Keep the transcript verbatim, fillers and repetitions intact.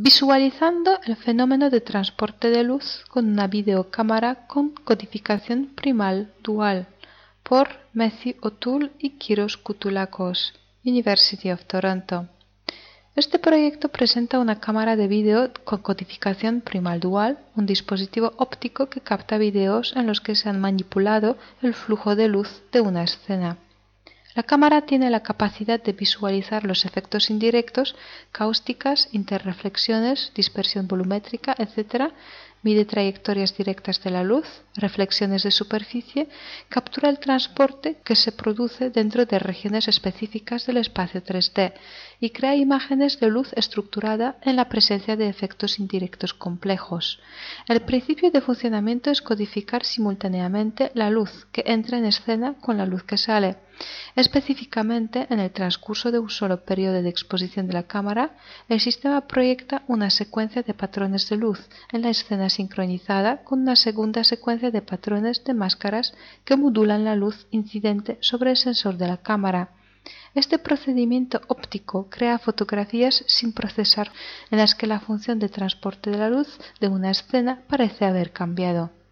Visualizando el fenómeno de transporte de luz con una videocámara con codificación primal dual por Matthew O'Toole y Kyros Koutoullakos, University of Toronto. Este proyecto presenta una cámara de vídeo con codificación primal dual, un dispositivo óptico que capta vídeos en los que se han manipulado el flujo de luz de una escena. La cámara tiene la capacidad de visualizar los efectos indirectos, cáusticas, interreflexiones, dispersión volumétrica, etcétera, mide trayectorias directas de la luz, reflexiones de superficie, captura el transporte que se produce dentro de regiones específicas del espacio tres D y crea imágenes de luz estructurada en la presencia de efectos indirectos complejos. El principio de funcionamiento es codificar simultáneamente la luz que entra en escena con la luz que sale. Específicamente, en el transcurso de un solo periodo de exposición de la cámara, el sistema proyecta una secuencia de patrones de luz en la escena sincronizada con una segunda secuencia de patrones de máscaras que modulan la luz incidente sobre el sensor de la cámara. Este procedimiento óptico crea fotografías sin procesar, en las que la función de transporte de la luz de una escena parece haber cambiado.